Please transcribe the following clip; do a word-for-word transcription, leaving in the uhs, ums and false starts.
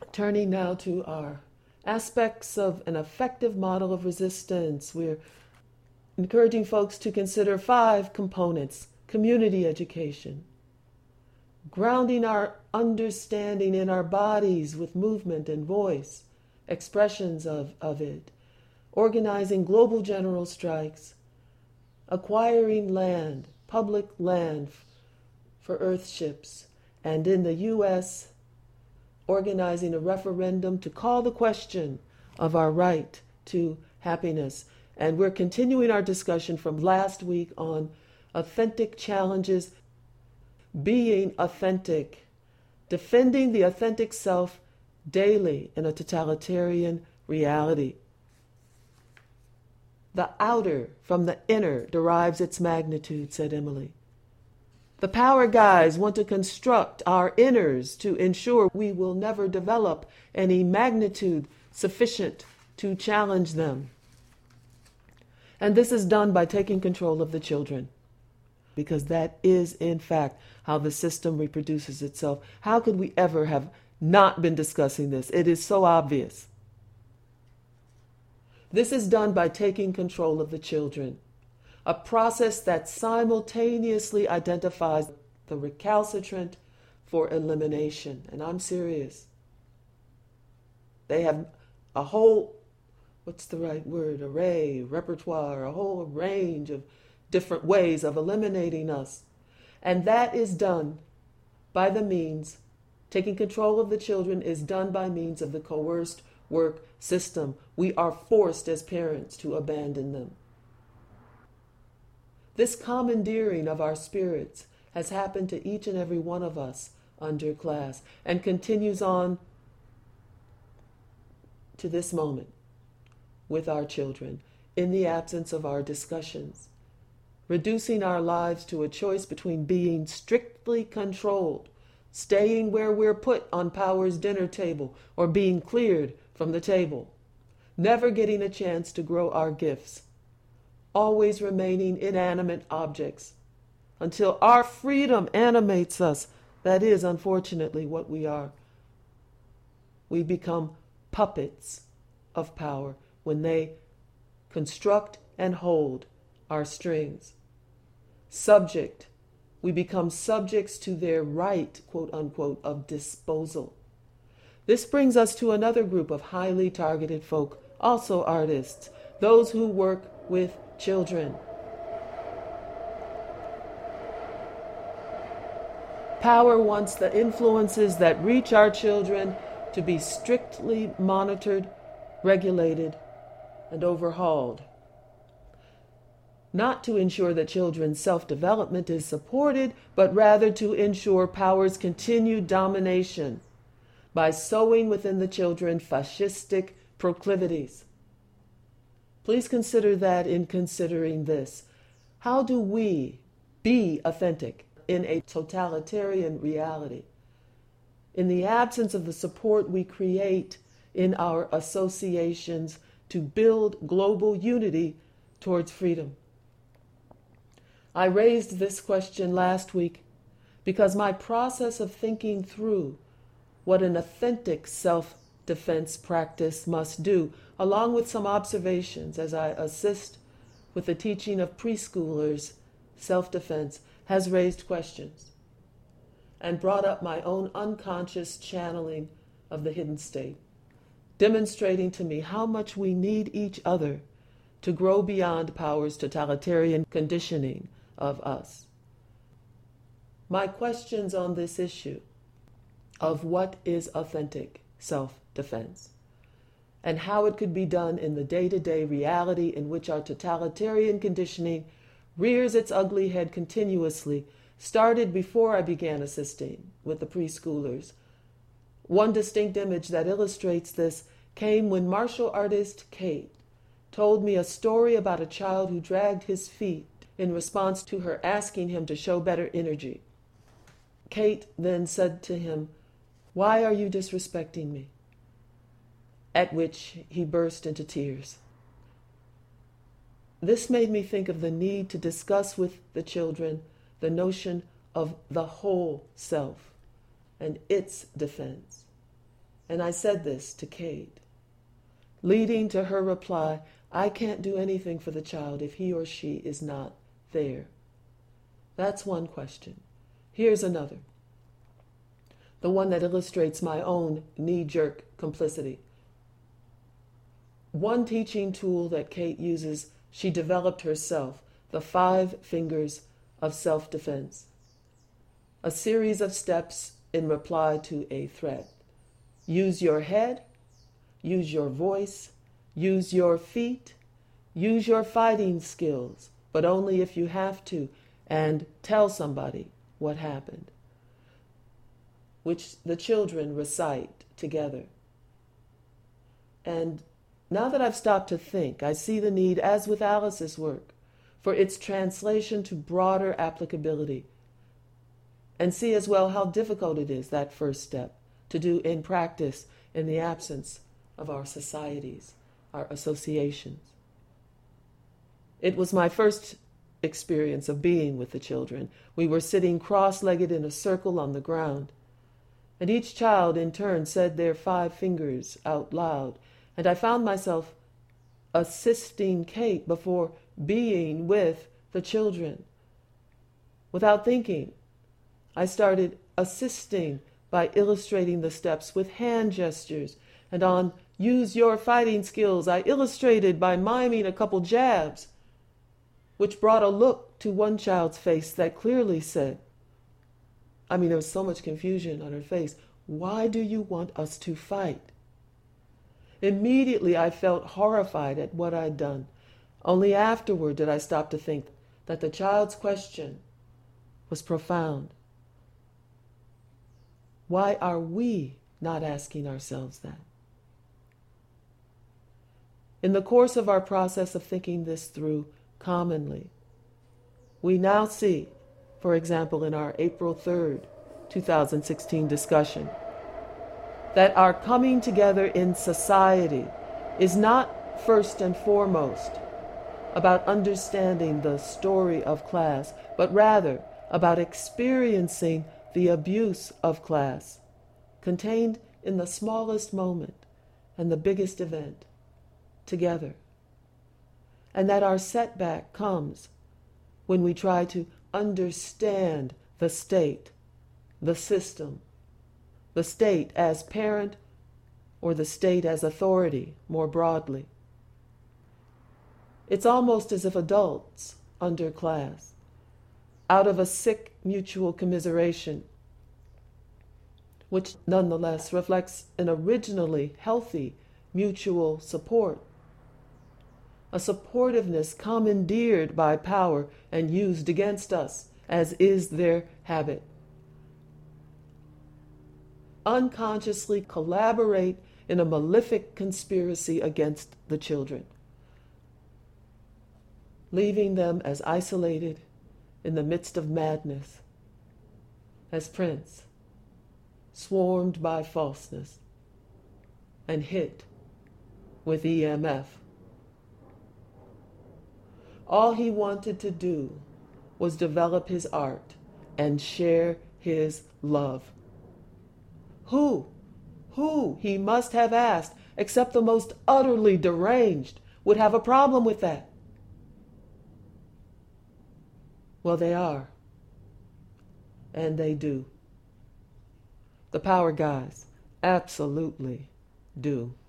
Turning now to our aspects of an effective model of resistance, we're encouraging folks to consider five components: community education, grounding our understanding in our bodies with movement and voice, expressions of, of it, organizing global general strikes, acquiring land, public land for earthships, and in the U S, organizing a referendum to call the question of our right to happiness. And we're continuing our discussion from last week on authentic challenges, being authentic, defending the authentic self daily in a totalitarian reality. The outer from the inner derives its magnitude, said Emily. The power guys want to construct our inners to ensure we will never develop any magnitude sufficient to challenge them. And this is done by taking control of the children, because that is, in fact, how the system reproduces itself. How could we ever have not been discussing this? It is so obvious. This is done by taking control of the children, a process that simultaneously identifies the recalcitrant for elimination. And I'm serious. They have a whole, what's the right word, array, repertoire, a whole range of different ways of eliminating us. And that is done by the means, taking control of the children is done by means of the coerced work system. We are forced as parents to abandon them. This commandeering of our spirits has happened to each and every one of us under class and continues on to this moment with our children in the absence of our discussions, reducing our lives to a choice between being strictly controlled, staying where we're put on power's dinner table, or being cleared from the table, never getting a chance to grow our gifts, always remaining inanimate objects until our freedom animates us. That is, unfortunately, what we are. We become puppets of power when they construct and hold our strings. Subject, we become subjects to their right, quote unquote, of disposal. This brings us to another group of highly targeted folk, also artists, those who work with children. Power wants the influences that reach our children to be strictly monitored, regulated, and overhauled. Not to ensure that children's self-development is supported, but rather to ensure power's continued domination by sowing within the children fascistic proclivities. Please consider that in considering this. How do we be authentic in a totalitarian reality? In the absence of the support we create in our associations to build global unity towards freedom. I raised this question last week because my process of thinking through what an authentic self-defense practice must do, along with some observations as I assist with the teaching of preschoolers self-defense, has raised questions and brought up my own unconscious channeling of the hidden state, demonstrating to me how much we need each other to grow beyond power's totalitarian conditioning of us. My questions on this issue of what is authentic self-defense and how it could be done in the day-to-day reality in which our totalitarian conditioning rears its ugly head continuously started before I began assisting with the preschoolers. One distinct image that illustrates this came when martial artist Kate told me a story about a child who dragged his feet in response to her asking him to show better energy. Kate then said to him, "Why are you disrespecting me?" At which he burst into tears. This made me think of the need to discuss with the children the notion of the whole self and its defense. And I said this to Kate, leading to her reply, I can't do anything for the child if he or she is not there. That's one question. Here's another. The one that illustrates my own knee-jerk complicity. One teaching tool that Kate uses, she developed herself, the five fingers of self-defense. A series of steps in reply to a threat. Use your head, use your voice, use your feet, use your fighting skills, but only if you have to, and tell somebody what happened, which the children recite together. And now that I've stopped to think, I see the need, as with Alice's work, for its translation to broader applicability, and see as well how difficult it is, that first step, to do in practice in the absence of our societies, our associations. It was my first experience of being with the children. We were sitting cross-legged in a circle on the ground, and each child in turn said their five fingers out loud, and I found myself assisting Kate before being with the children. Without thinking, I started assisting by illustrating the steps with hand gestures, and on use your fighting skills, I illustrated by miming a couple jabs, which brought a look to one child's face that clearly said, I mean, there was so much confusion on her face, why do you want us to fight? Immediately I felt horrified at what I'd done. Only afterward did I stop to think that the child's question was profound. Why are we not asking ourselves that? In the course of our process of thinking this through commonly, we now see, for example, in our April third, two thousand sixteen discussion, that our coming together in society is not first and foremost about understanding the story of class, but rather about experiencing the abuse of class, contained in the smallest moment and the biggest event, together. And that our setback comes when we try to understand the state, the system, the state as parent or the state as authority more broadly. It's almost as if adults under class, out of a sick mutual commiseration, which nonetheless reflects an originally healthy mutual support, a supportiveness commandeered by power and used against us, as is their habit, unconsciously collaborate in a malefic conspiracy against the children, leaving them as isolated in the midst of madness, as Prince, swarmed by falseness and hit with E M F. All he wanted to do was develop his art and share his love. Who, who, he must have asked, except the most utterly deranged, would have a problem with that? Well, they are. And they do. The power guys absolutely do.